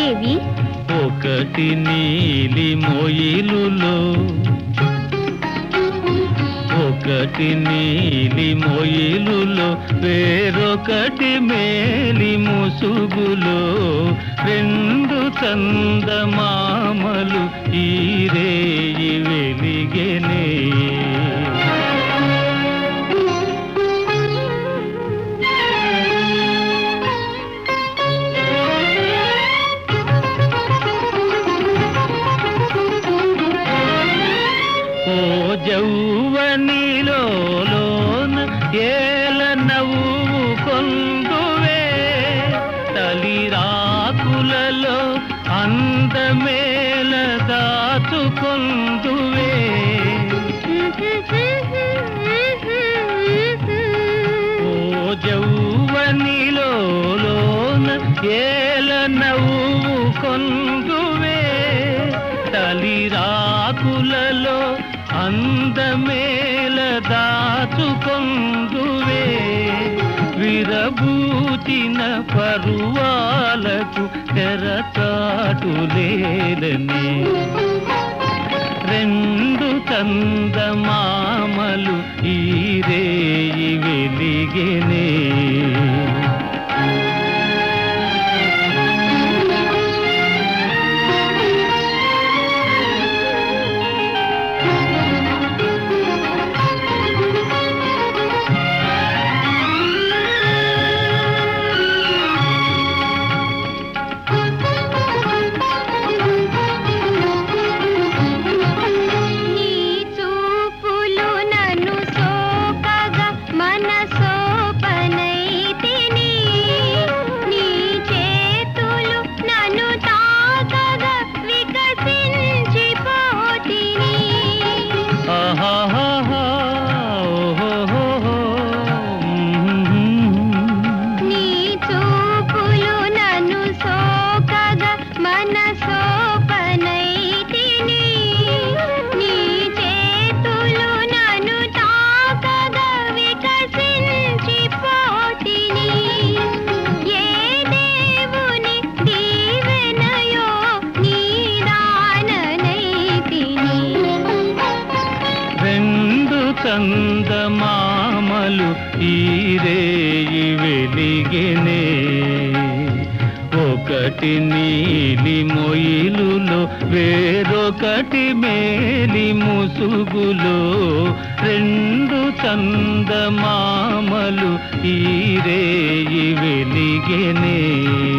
ఏవి? ఒకటి నీలి మొయిలులో, ఒకటి నీలి మొయిలులో, వేరొకటి మేలి ముసుగులో, రెండు చందమామలు ఈ రేయి వెలిగెనే. ఓ జౌవనిలోన ఏల నవ్వు కొందువే, తలిరాకులలో అందమేల దాచుకొందువే. ఓ జౌవనిలోన ఏల నవ్వు కొందువే, తలిరాకులలో అందమేల దాచుకొందువే. విరబూచిన పరువాలకు తెరచాటు లేదని, రెండు చందమామలు ఈ రేయి వెలిగెనే. చందమామలు ఈ రేయి వెలిగెనే. ఒకటి నీలి మొయిలులో, వేరొకటి మేలి ముసుగులో, రెండు చందమామలు ఈ రేయి వెలిగెనే.